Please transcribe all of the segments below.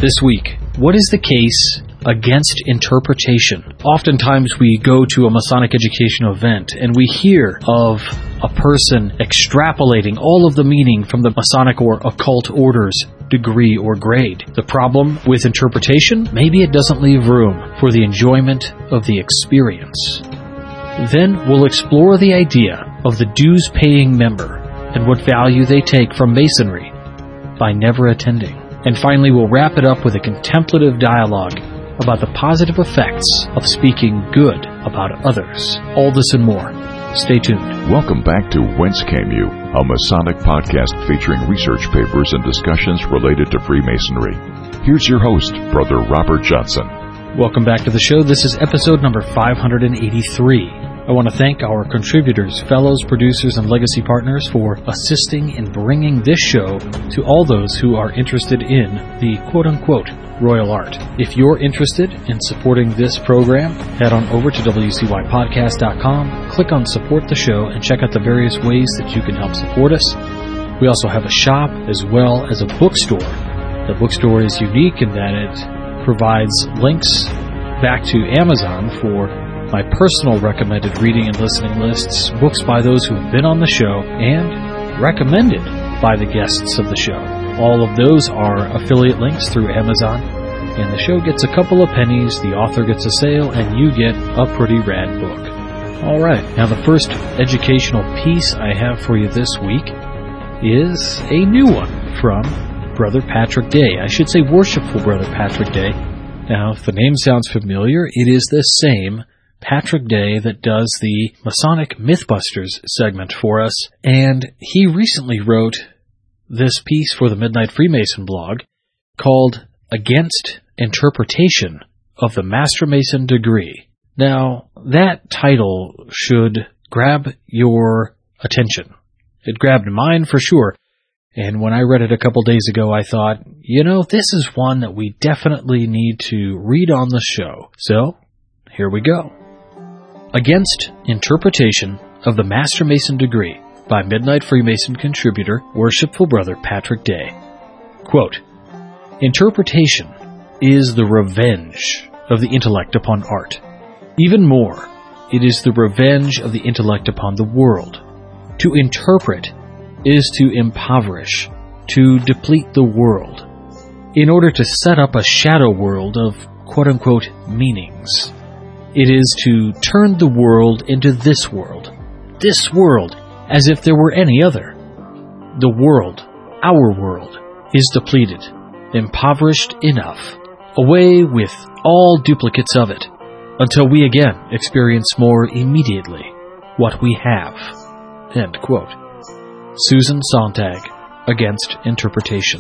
This week, what is the case against interpretation? Oftentimes we go to a Masonic educational event and we hear of a person extrapolating all of the meaning from the Masonic or occult order's degree or grade. The problem with interpretation? Maybe it doesn't leave room for the enjoyment of the experience. Then we'll explore the idea of the dues-paying member and what value they take from Masonry by never attending. And finally, we'll wrap it up with a contemplative dialogue about the positive effects of speaking good about others. All this and more. Stay tuned. Welcome back to Whence Came You, a Masonic podcast featuring research papers and discussions related to Freemasonry. Here's your host, Brother Robert Johnson. Welcome back to the show. This is episode number 583. I want to thank our contributors, fellows, producers, and legacy partners for assisting in bringing this show to all those who are interested in the quote-unquote royal art. If you're interested in supporting this program, head on over to wcypodcast.com, click on Support the Show, and check out the various ways that you can help support us. We also have a shop as well as a bookstore. The bookstore is unique in that it provides links back to Amazon for my personal recommended reading and listening lists, books by those who have been on the show, and recommended by the guests of the show. All of those are affiliate links through Amazon, and the show gets a couple of pennies, the author gets a sale, and you get a pretty rad book. Alright, now the first educational piece I have for you this week is a new one from Brother Patrick Day. I should say Worshipful Brother Patrick Day. Now, if the name sounds familiar, it is the same Patrick Day that does the Masonic Mythbusters segment for us, and he recently wrote this piece for the Midnight Freemason blog called Against Interpretation of the Master Mason Degree. Now, that title should grab your attention. It grabbed mine for sure, and when I read it a couple days ago, I thought, this is one that we definitely need to read on the show. So, here we go. Against Interpretation of the Master Mason Degree by Midnight Freemason contributor, Worshipful Brother Patrick Day. Quote, interpretation is the revenge of the intellect upon art. Even more, it is the revenge of the intellect upon the world. To interpret is to impoverish, to deplete the world, in order to set up a shadow world of quote-unquote meanings. It is to turn the world into this world, as if there were any other. The world, our world, is depleted, impoverished enough, away with all duplicates of it, until we again experience more immediately what we have. End quote. Susan Sontag, Against Interpretation.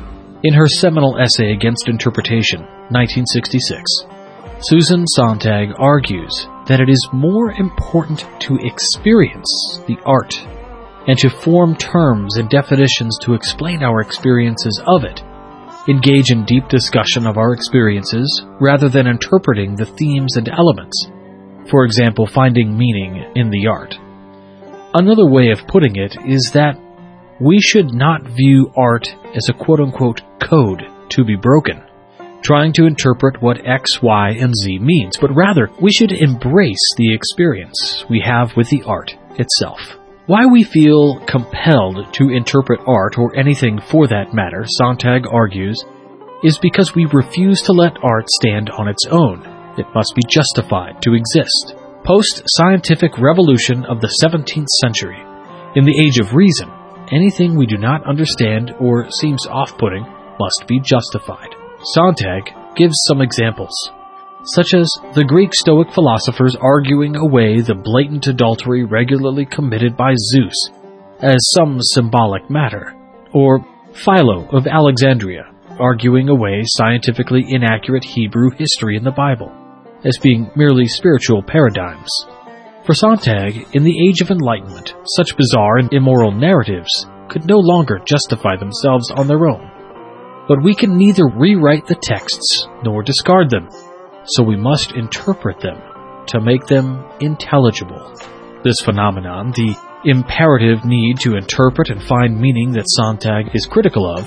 In her seminal essay Against Interpretation, 1966, Susan Sontag argues that it is more important to experience the art and to form terms and definitions to explain our experiences of it, engage in deep discussion of our experiences rather than interpreting the themes and elements, for example, finding meaning in the art. Another way of putting it is that we should not view art as a quote-unquote code to be broken, trying to interpret what X, Y, and Z means, but rather we should embrace the experience we have with the art itself. Why we feel compelled to interpret art, or anything for that matter, Sontag argues, is because we refuse to let art stand on its own. It must be justified to exist. Post-scientific revolution of the 17th century, in the age of reason, anything we do not understand or seems off-putting must be justified. Sontag gives some examples, such as the Greek Stoic philosophers arguing away the blatant adultery regularly committed by Zeus as some symbolic matter, or Philo of Alexandria arguing away scientifically inaccurate Hebrew history in the Bible as being merely spiritual paradigms. For Sontag, in the Age of Enlightenment, such bizarre and immoral narratives could no longer justify themselves on their own. But we can neither rewrite the texts nor discard them, so we must interpret them to make them intelligible. This phenomenon, the imperative need to interpret and find meaning that Sontag is critical of,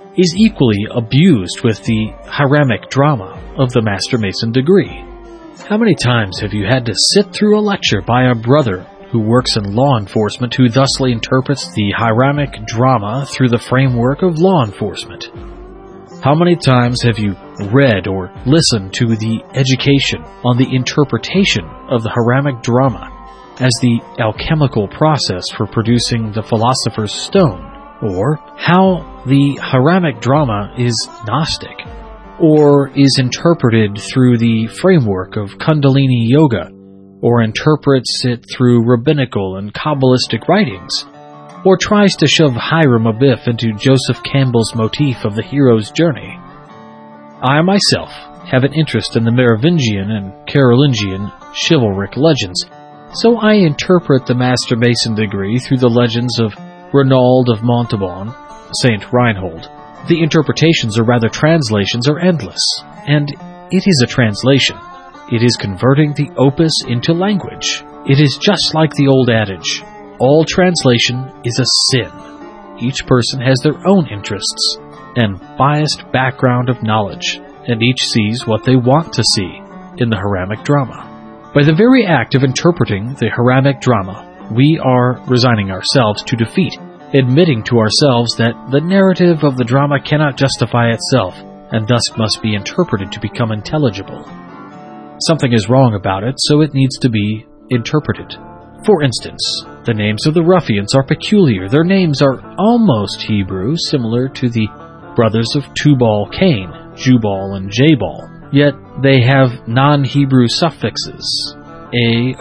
is equally abused with the Hiramic drama of the Master Mason degree. How many times have you had to sit through a lecture by a brother who works in law enforcement who thusly interprets the Hiramic drama through the framework of law enforcement? How many times have you read or listened to the education on the interpretation of the Hiramic drama as the alchemical process for producing the philosopher's stone, or how the Hiramic drama is Gnostic, or is interpreted through the framework of Kundalini Yoga, or interprets it through rabbinical and Kabbalistic writings, or tries to shove Hiram Abiff into Joseph Campbell's motif of the hero's journey. I myself have an interest in the Merovingian and Carolingian chivalric legends, so I interpret the Master Mason degree through the legends of Renaud of Montauban, Saint Reinhold. The interpretations, or rather translations, are endless, and it is a translation. It is converting the opus into language. It is just like the old adage, all translation is a sin. Each person has their own interests and biased background of knowledge, and each sees what they want to see in the Hiramic drama. By the very act of interpreting the Hiramic drama, we are resigning ourselves to defeat, admitting to ourselves that the narrative of the drama cannot justify itself, and thus must be interpreted to become intelligible. Something is wrong about it, so it needs to be interpreted. For instance, the names of the ruffians are peculiar. Their names are almost Hebrew, similar to the brothers of Tubal-Cain, Jubal and Jabal, yet they have non-Hebrew suffixes, a,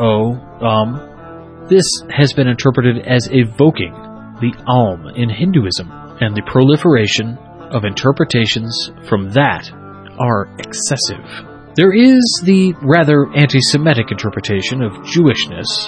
o, This has been interpreted as evoking the in Hinduism, and the proliferation of interpretations from that are excessive. There is the rather anti-Semitic interpretation of Jewishness,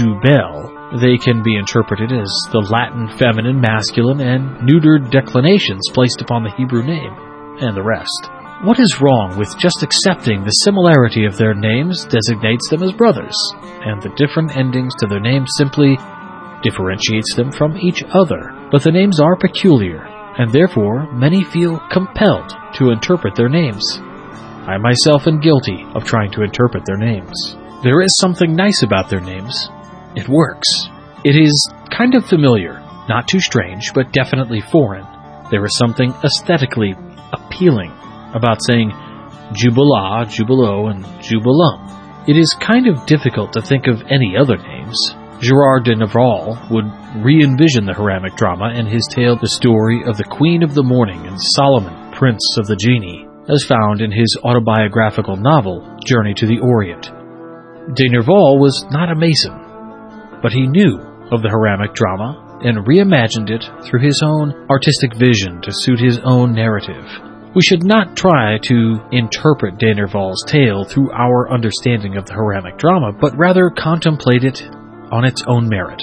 Jubel. They can be interpreted as the Latin feminine, masculine, and neutered declinations placed upon the Hebrew name, and the rest. What is wrong with just accepting the similarity of their names designates them as brothers, and the different endings to their names simply differentiates them from each other? But the names are peculiar, and therefore many feel compelled to interpret their names. I myself am guilty of trying to interpret their names. There is something nice about their names. It works. It is kind of familiar, not too strange, but definitely foreign. There is something aesthetically appealing about saying Jubilah, Jubilo, and Jubilum. It is kind of difficult to think of any other names. Gerard de Nerval would re-envision the Hiramic drama in his tale The Story of the Queen of the Morning and Solomon, Prince of the Genii, as found in his autobiographical novel, Journey to the Orient. De Nerval was not a Mason, but he knew of the Hiramic drama and reimagined it through his own artistic vision to suit his own narrative. We should not try to interpret de Nerval's tale through our understanding of the Hiramic drama, but rather contemplate it on its own merit.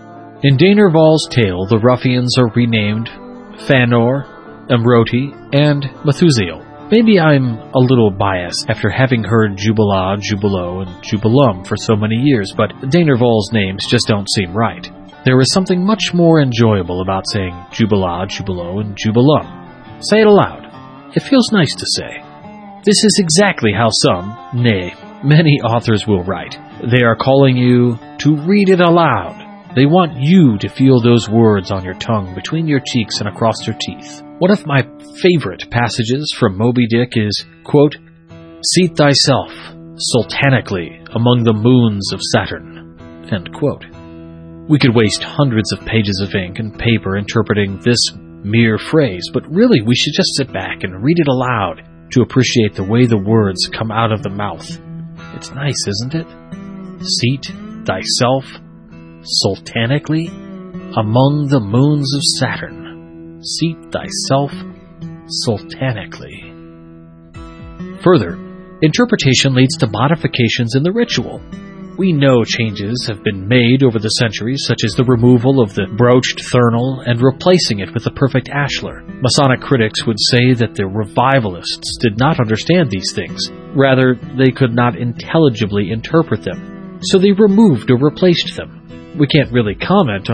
In de Nerval's tale, the ruffians are renamed Fanor, Amroti, and Methusiel. Maybe I'm a little biased after having heard Jubilah, Jubilo, and Jubilum for so many years, but de Nerval's names just don't seem right. There is something much more enjoyable about saying Jubilah, Jubilo, and Jubilum. Say it aloud. It feels nice to say. This is exactly how some, nay, many authors will write. They are calling you to read it aloud. They want you to feel those words on your tongue, between your cheeks, and across your teeth. One of my favorite passages from Moby Dick is, quote, "Seat thyself sultanically among the moons of Saturn," end quote. We could waste hundreds of pages of ink and paper interpreting this mere phrase, but really we should just sit back and read it aloud to appreciate the way the words come out of the mouth. It's nice, isn't it? Seat thyself sultanically among the moons of Saturn. Seat thyself sultanically. Further, interpretation leads to modifications in the ritual. We know changes have been made over the centuries, such as the removal of the broached thurnal and replacing it with the perfect ashlar. Masonic critics would say that the revivalists did not understand these things. Rather, they could not intelligibly interpret them, so they removed or replaced them. We can't really comment on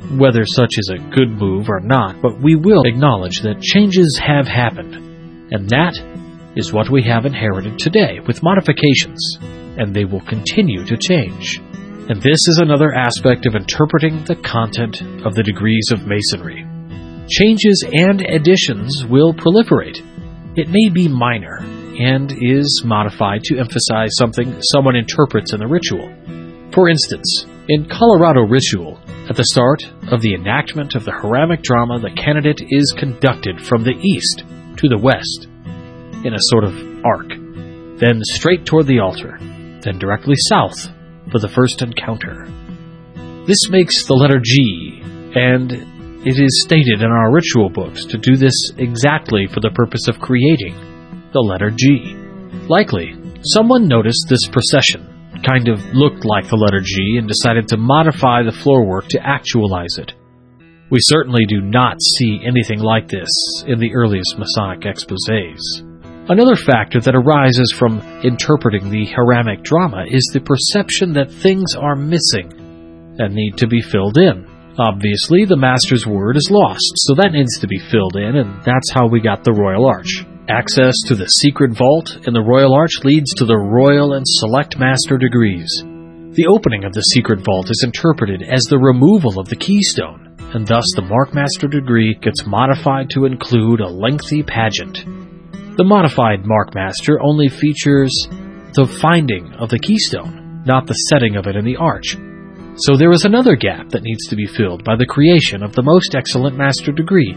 whether such is a good move or not, but we will acknowledge that changes have happened, and that is what we have inherited today, with modifications, and they will continue to change. And this is another aspect of interpreting the content of the degrees of Masonry. Changes and additions will proliferate. It may be minor, and is modified to emphasize something someone interprets in the ritual. For instance, in Colorado ritual, at the start of the enactment of the Haramic drama, the candidate is conducted from the east to the west, in a sort of arc, then straight toward the altar, then directly south for the first encounter. This makes the letter G, and it is stated in our ritual books to do this exactly for the purpose of creating the letter G. Likely, someone noticed this procession kind of looked like the letter G and decided to modify the floorwork to actualize it. We certainly do not see anything like this in the earliest Masonic exposés. Another factor that arises from interpreting the Haramic drama is the perception that things are missing and need to be filled in. Obviously, the Master's word is lost, so that needs to be filled in, and that's how we got the Royal Arch. Access to the secret vault in the Royal Arch leads to the Royal and Select Master degrees. The opening of the secret vault is interpreted as the removal of the keystone, and thus the Mark Master degree gets modified to include a lengthy pageant. The modified Mark Master only features the finding of the keystone, not the setting of it in the arch. So there is another gap that needs to be filled by the creation of the Most Excellent Master degree,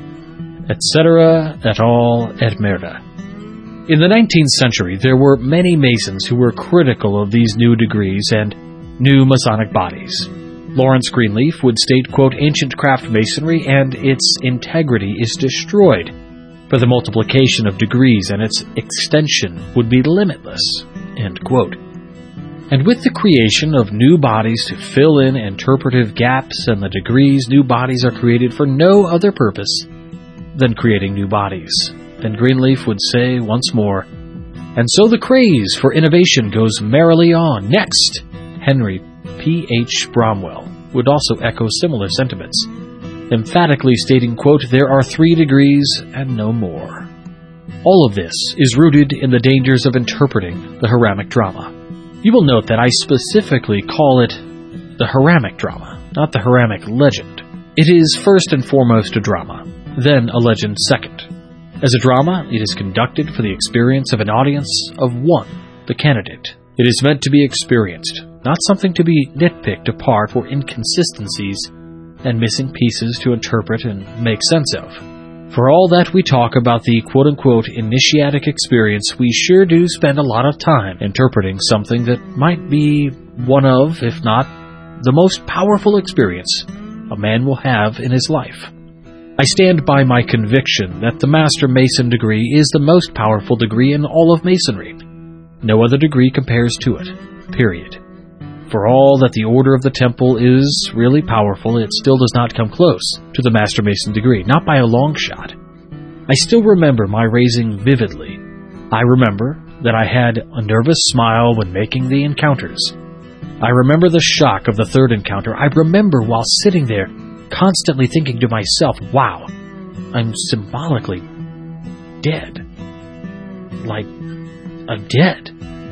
etc. et al. Et merda. In the 19th century, there were many Masons who were critical of these new degrees and new Masonic bodies. Lawrence Greenleaf would state, quote, "Ancient craft Masonry and its integrity is destroyed, for the multiplication of degrees and its extension would be limitless," end quote. And with the creation of new bodies to fill in interpretive gaps and the degrees, new bodies are created for no other purpose than creating new bodies. Then Greenleaf would say once more, "And so the craze for innovation goes merrily on." Next, Henry P.H. Bromwell would also echo similar sentiments, emphatically stating, quote, "There are 3 degrees and no more." All of this is rooted in the dangers of interpreting the Haramic drama. You will note that I specifically call it the Haramic drama, not the Haramic legend. It is first and foremost a drama, then a legend second. As a drama, it is conducted for the experience of an audience of one, the candidate. It is meant to be experienced, not something to be nitpicked apart for inconsistencies and missing pieces to interpret and make sense of. For all that we talk about the quote-unquote initiatic experience, we sure do spend a lot of time interpreting something that might be one of, if not, the most powerful experience a man will have in his life. I stand by my conviction that the Master Mason degree is the most powerful degree in all of Masonry. No other degree compares to it, period. For all that the Order of the Temple is really powerful, it still does not come close to the Master Mason degree, not by a long shot. I still remember my raising vividly. I remember that I had a nervous smile when making the encounters. I remember the shock of the third encounter. I remember while sitting there, constantly thinking to myself, wow, I'm symbolically dead. Like, I'm dead.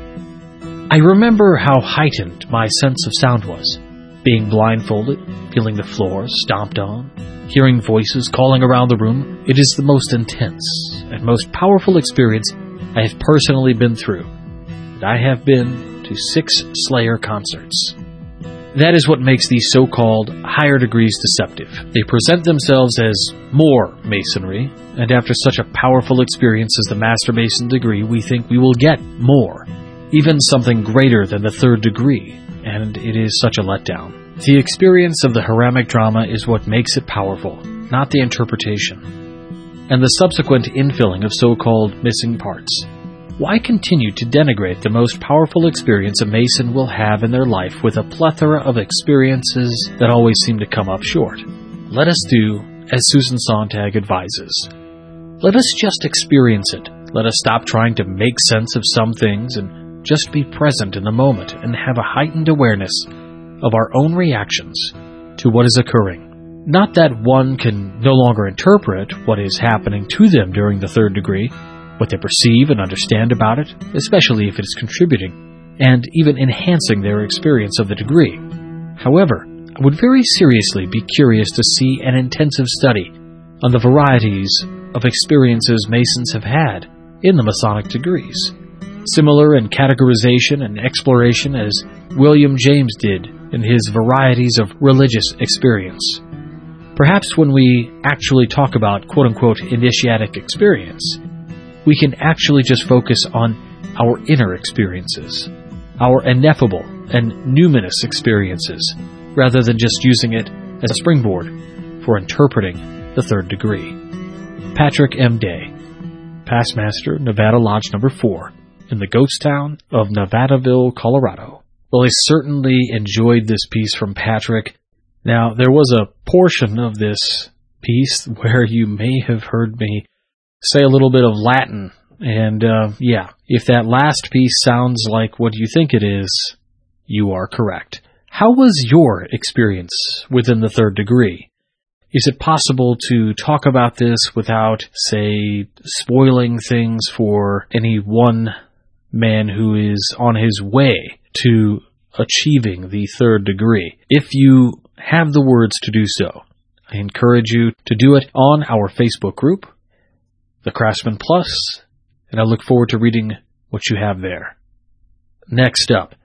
I remember how heightened my sense of sound was, being blindfolded, feeling the floor stomped on, hearing voices calling around the room. It is the most intense and most powerful experience I have personally been through, and I have been to 6 Slayer concerts. That is what makes these so-called higher degrees deceptive. They present themselves as more Masonry, and after such a powerful experience as the Master Mason degree, we think we will get more, even something greater than the third degree, and it is such a letdown. The experience of the Haramic drama is what makes it powerful, not the interpretation, and the subsequent infilling of so-called missing parts. Why continue to denigrate the most powerful experience a Mason will have in their life with a plethora of experiences that always seem to come up short? Let us do as Susan Sontag advises. Let us just experience it. Let us stop trying to make sense of some things and just be present in the moment and have a heightened awareness of our own reactions to what is occurring. Not that one can no longer interpret what is happening to them during the third degree, what they perceive and understand about it, especially if it is contributing, and even enhancing their experience of the degree. However, I would very seriously be curious to see an intensive study on the varieties of experiences Masons have had in the Masonic degrees, similar in categorization and exploration as William James did in his varieties of religious experience. Perhaps when we actually talk about quote-unquote initiatic experience, we can actually just focus on our inner experiences, our ineffable and numinous experiences, rather than just using it as a springboard for interpreting the third degree. Patrick M. Day, Past Master, Nevada Lodge Number 4, in the ghost town of Nevadaville, Colorado. Well, I certainly enjoyed this piece from Patrick. Now, there was a portion of this piece where you may have heard me say a little bit of Latin, and if that last piece sounds like what you think it is, you are correct. How was your experience within the third degree? Is it possible to talk about this without, say, spoiling things for any one man who is on his way to achieving the third degree? If you have the words to do so, I encourage you to do it on our Facebook group, The Craftsman Plus, and I look forward to reading what you have there. Next up,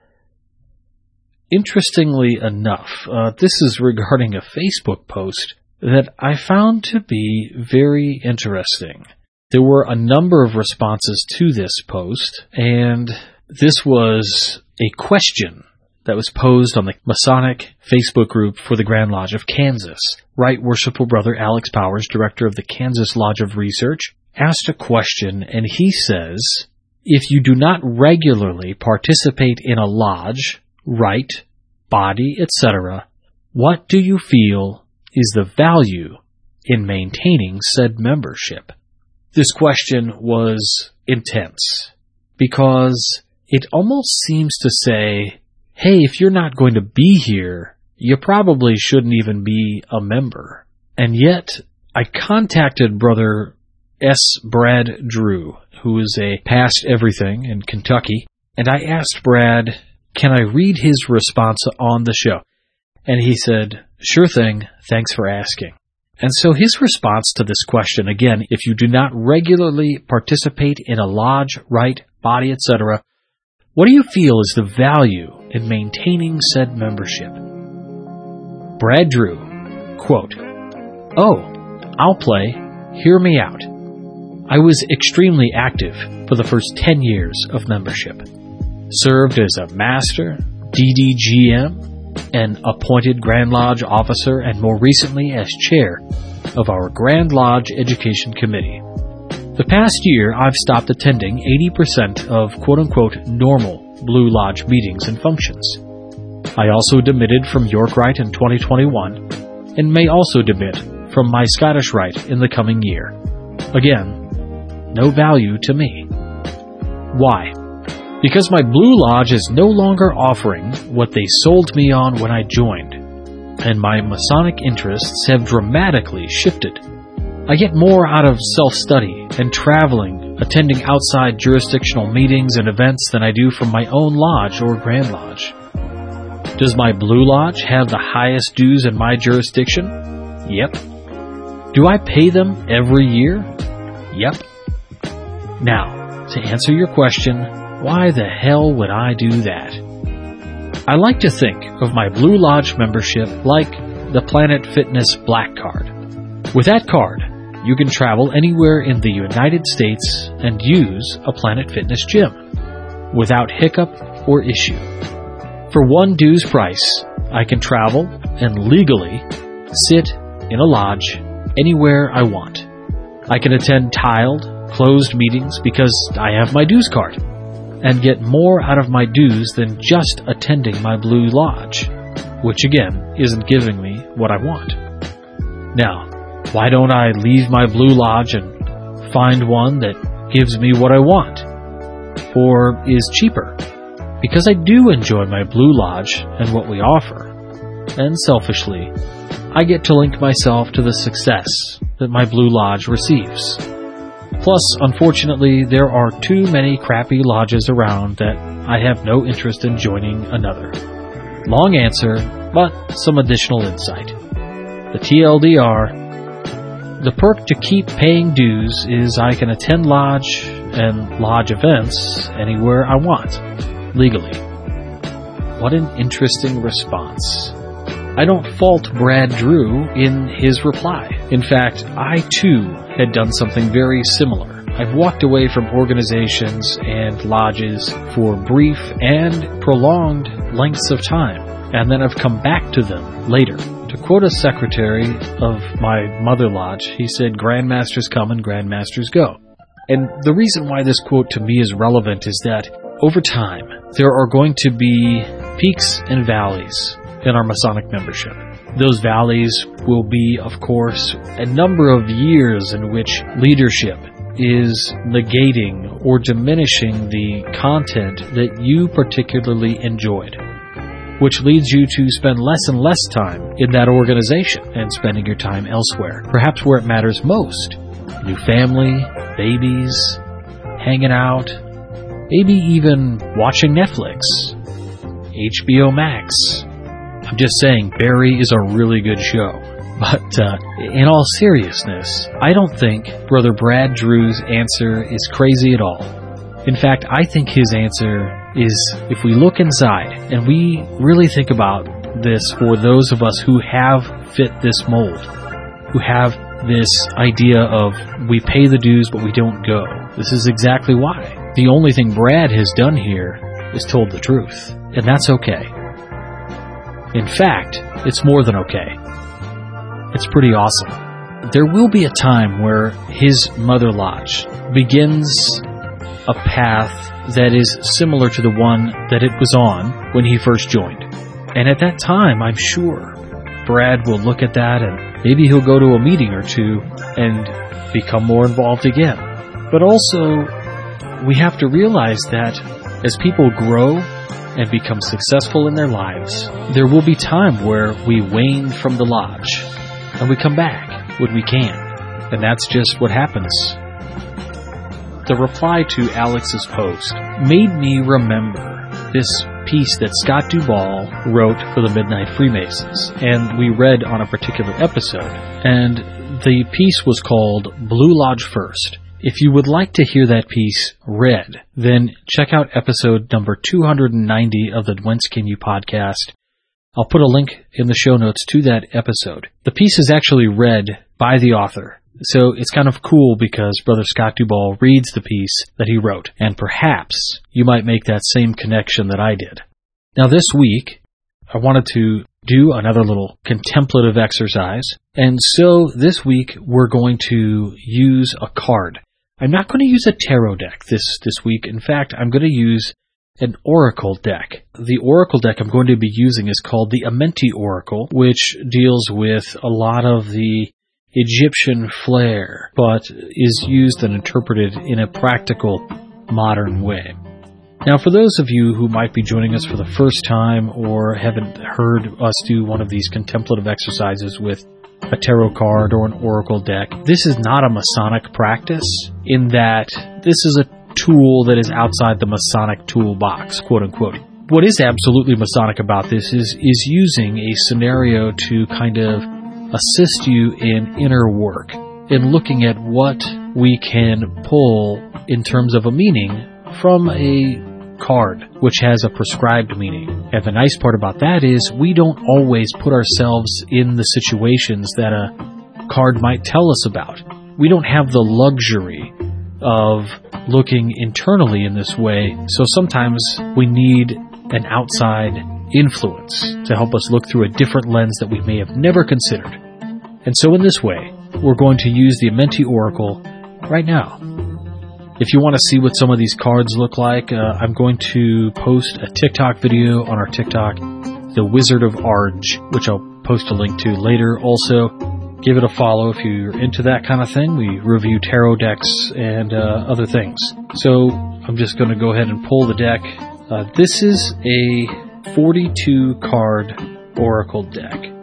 interestingly enough, this is regarding a Facebook post that I found to be very interesting. There were a number of responses to this post, and this was a question that was posed on the Masonic Facebook group for the Grand Lodge of Kansas. Right Worshipful Brother Alex Powers, director of the Kansas Lodge of Research, asked a question, and he says, if you do not regularly participate in a lodge, rite, body, etc., what do you feel is the value in maintaining said membership? This question was intense because it almost seems to say, hey, if you're not going to be here, you probably shouldn't even be a member. And yet, I contacted Brother S. Brad Drew, who is a past everything in Kentucky, and I asked Brad, can I read his response on the show? And he said, sure thing, thanks for asking. And so his response to this question, again, if you do not regularly participate in a lodge, rite, body, etc., what do you feel is the value in maintaining said membership? Brad Drew, quote, oh, I'll play, hear me out. I was extremely active for the first 10 years of membership. Served as a master, DDGM, an appointed Grand Lodge officer, and more recently as chair of our Grand Lodge Education Committee. The past year, I've stopped attending 80% of quote-unquote normal Blue Lodge meetings and functions. I also demitted from York Rite in 2021 and may also demit from my Scottish Rite in the coming year. Again, no value to me. Why? Because my Blue Lodge is no longer offering what they sold me on when I joined, and my Masonic interests have dramatically shifted. I get more out of self-study and traveling, attending outside jurisdictional meetings and events than I do from my own lodge or Grand Lodge. Does my Blue Lodge have the highest dues in my jurisdiction? Yep. Do I pay them every year? Yep. Now, to answer your question, why the hell would I do that? I like to think of my Blue Lodge membership like the Planet Fitness Black Card. With that card, you can travel anywhere in the United States and use a Planet Fitness gym without hiccup or issue. For one dues price, I can travel and legally sit in a lodge anywhere I want. I can attend tiled, closed meetings because I have my dues card, and get more out of my dues than just attending my Blue Lodge, which again isn't giving me what I want. Now, why don't I leave my Blue Lodge and find one that gives me what I want, or is cheaper? Because I do enjoy my Blue Lodge and what we offer, and selfishly, I get to link myself to the success that my Blue Lodge receives. Plus, unfortunately, there are too many crappy lodges around that I have no interest in joining another. Long answer, but some additional insight. The TLDR, the perk to keep paying dues is I can attend lodge and lodge events anywhere I want, legally. What an interesting response. I don't fault Brad Drew in his reply. In fact, I too had done something very similar. I've walked away from organizations and lodges for brief and prolonged lengths of time, and then I've come back to them later. To quote a secretary of my mother lodge, he said, "Grandmasters come and grandmasters go." And the reason why this quote to me is relevant is that over time, there are going to be peaks and valleys in our Masonic membership. Those valleys will be, of course, a number of years in which leadership is negating or diminishing the content that you particularly enjoyed, which leads you to spend less and less time in that organization and spending your time elsewhere, perhaps where it matters most. New family, babies, hanging out, maybe even watching Netflix, HBO Max. I'm just saying, Barry is a really good show. But in all seriousness, I don't think Brother Brad Drew's answer is crazy at all. In fact, I think his answer is, if we look inside and we really think about this for those of us who have fit this mold, who have this idea of we pay the dues but we don't go, this is exactly why. The only thing Brad has done here is told the truth, and that's okay. In fact, it's more than okay. It's pretty awesome. There will be a time where his mother lodge begins a path that is similar to the one that it was on when he first joined. And at that time, I'm sure Brad will look at that and maybe he'll go to a meeting or two and become more involved again. But also, we have to realize that as people grow and become successful in their lives, there will be time where we wane from the lodge and we come back when we can. And that's just what happens. The reply to Alex's post made me remember this piece that Scott Duvall wrote for the Midnight Freemasons, and we read on a particular episode. And the piece was called Blue Lodge First. If you would like to hear that piece read, then check out episode number 290 of the Whence Came You podcast. I'll put a link in the show notes to that episode. The piece is actually read by the author, so it's kind of cool because Brother Scott Duvall reads the piece that he wrote, and perhaps you might make that same connection that I did. Now this week, I wanted to do another little contemplative exercise, and so this week we're going to use a card. I'm not going to use a tarot deck this week. In fact, I'm going to use an oracle deck. The oracle deck I'm going to be using is called the Amenti Oracle, which deals with a lot of the Egyptian flair, but is used and interpreted in a practical, modern way. Now, for those of you who might be joining us for the first time or haven't heard us do one of these contemplative exercises with a tarot card or an oracle deck, this is not a Masonic practice in that this is a tool that is outside the Masonic toolbox, quote unquote. What is absolutely Masonic about this is using a scenario to kind of assist you in inner work, in looking at what we can pull in terms of a meaning from a card, which has a prescribed meaning. And the nice part about that is we don't always put ourselves in the situations that a card might tell us about. We don't have the luxury of looking internally in this way, so sometimes we need an outside influence to help us look through a different lens that we may have never considered. And so in this way, we're going to use the Amenti Oracle right now. If you want to see what some of these cards look like, I'm going to post a TikTok video on our TikTok, The Wizard of Arge, which I'll post a link to later. Also, give it a follow if you're into that kind of thing. We review tarot decks and other things. So I'm just going to go ahead and pull the deck. This is a 42 card oracle deck.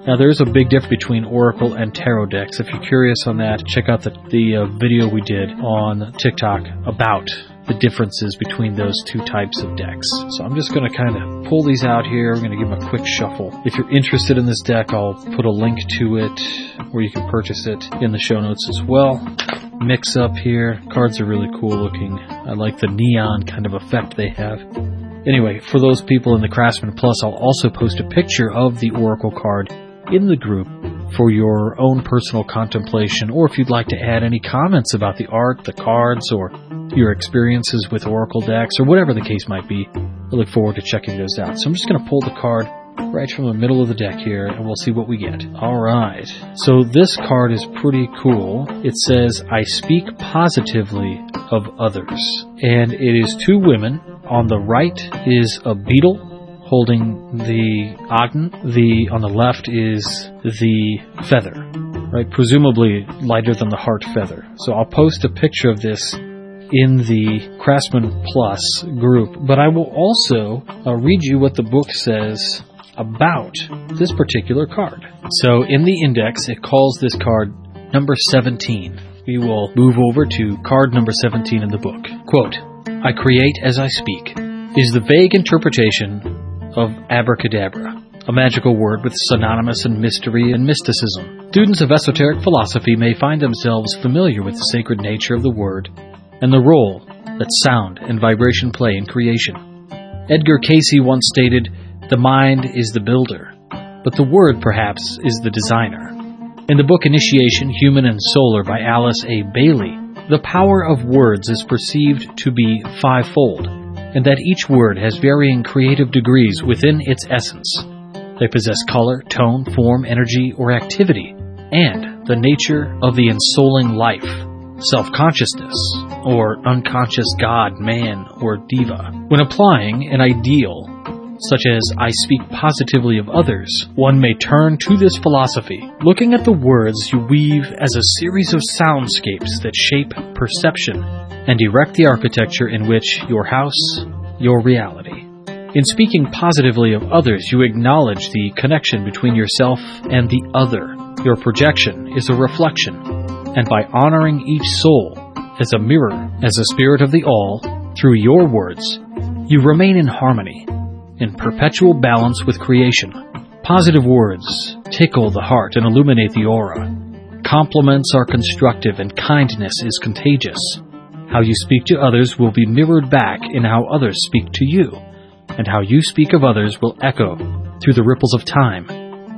Now, there's a big difference between Oracle and Tarot decks. If you're curious on that, check out the video we did on TikTok about the differences between those two types of decks. So I'm just going to kind of pull these out here. I'm going to give them a quick shuffle. If you're interested in this deck, I'll put a link to it where you can purchase it in the show notes as well. Mix up here. Cards are really cool looking. I like the neon kind of effect they have. Anyway, for those people in the Craftsman Plus, I'll also post a picture of the Oracle card in the group for your own personal contemplation, or if you'd like to add any comments about the art, the cards, or your experiences with Oracle decks, or whatever the case might be. I look forward to checking those out. So I'm just going to pull the card right from the middle of the deck here, and we'll see what we get. Alright, so this card is pretty cool. It says, I speak positively of others. And it is two women. On the right is a beetle holding the Ogden. On the left is the feather, right? Presumably lighter than the heart feather. So I'll post a picture of this in the Craftsman Plus group, but I will also read you what the book says about this particular card. So in the index, it calls this card number 17. We will move over to card number 17 in the book. Quote, I create as I speak is the vague interpretation of abracadabra, a magical word with synonymous in mystery and mysticism. Students of esoteric philosophy may find themselves familiar with the sacred nature of the word and the role that sound and vibration play in creation. Edgar Cayce once stated, the mind is the builder, but the word, perhaps, is the designer. In the book Initiation, Human and Solar by Alice A. Bailey, the power of words is perceived to be fivefold, and that each word has varying creative degrees within its essence. They possess color, tone, form, energy, or activity, and the nature of the ensouling life, self-consciousness, or unconscious God, man, or diva. When applying an ideal, such as I speak positively of others, one may turn to this philosophy. Looking at the words you weave as a series of soundscapes that shape perception and erect the architecture in which your house, your reality. In speaking positively of others, you acknowledge the connection between yourself and the other. Your projection is a reflection, and by honoring each soul as a mirror, as a spirit of the all, through your words, you remain in harmony, in perpetual balance with creation. Positive words tickle the heart and illuminate the aura. Compliments are constructive and kindness is contagious. How you speak to others will be mirrored back in how others speak to you, and how you speak of others will echo through the ripples of time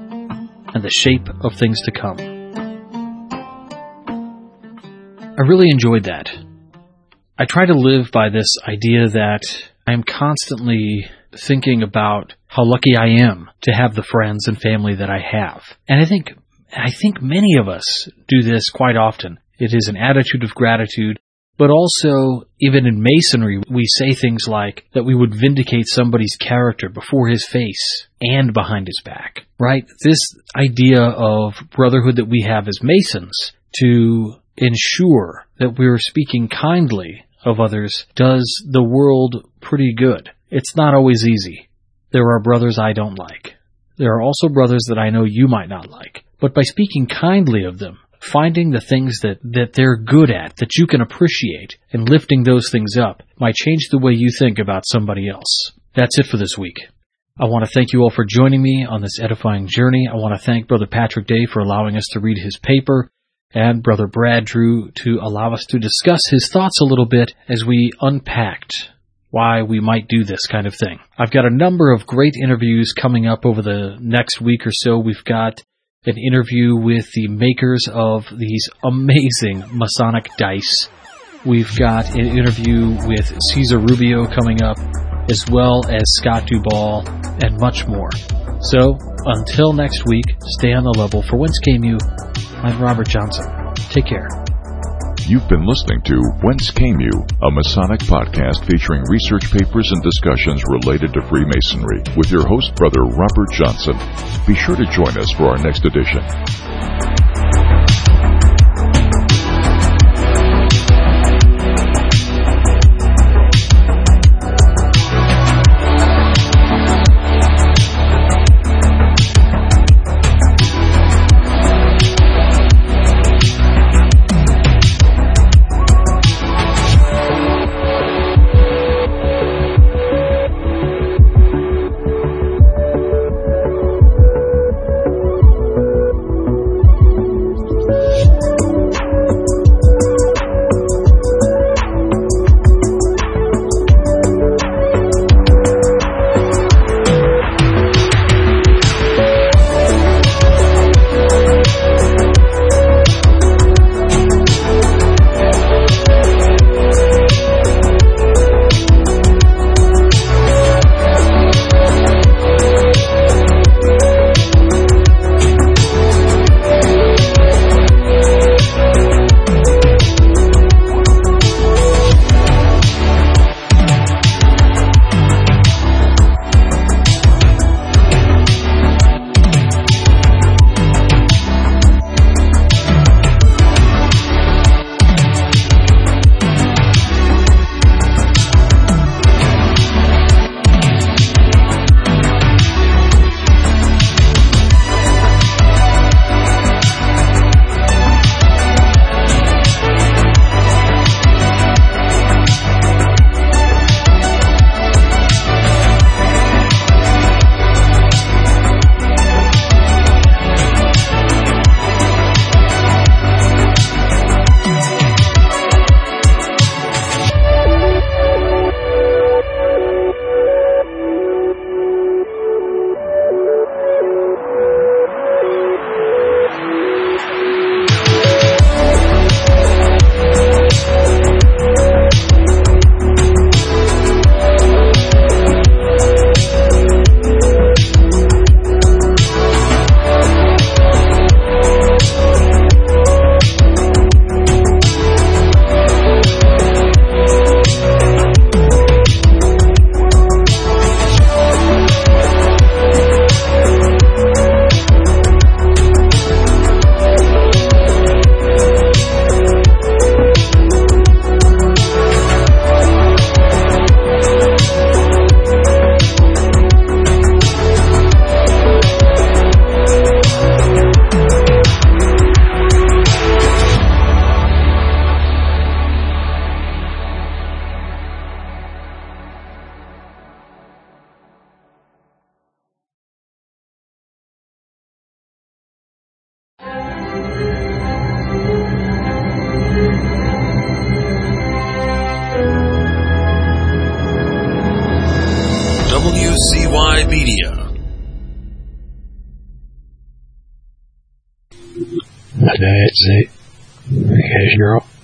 and the shape of things to come. I really enjoyed that. I try to live by this idea that I am constantly thinking about how lucky I am to have the friends and family that I have. And I think many of us do this quite often. It is an attitude of gratitude, but also, even in Masonry, we say things like that we would vindicate somebody's character before his face and behind his back, right? This idea of brotherhood that we have as Masons to ensure that we're speaking kindly of others does the world pretty good. It's not always easy. There are brothers I don't like. There are also brothers that I know you might not like. But by speaking kindly of them, finding the things that they're good at, that you can appreciate, and lifting those things up might change the way you think about somebody else. That's it for this week. I want to thank you all for joining me on this edifying journey. I want to thank Brother Patrick Day for allowing us to read his paper, and Brother Brad Drew to allow us to discuss his thoughts a little bit as we unpacked why we might do this kind of thing. I've got a number of great interviews coming up over the next week or so. We've got an interview with the makers of these amazing Masonic dice. We've got an interview with Cesar Rubio coming up, as well as Scott Duvall, and much more. So, until next week, stay on the level. For Whence Came You, I'm Robert Johnson. Take care. You've been listening to Whence Came You, a Masonic podcast featuring research papers and discussions related to Freemasonry with your host, Brother Robert Johnson. Be sure to join us for our next edition. WCY Media. That's it. Okay, girl.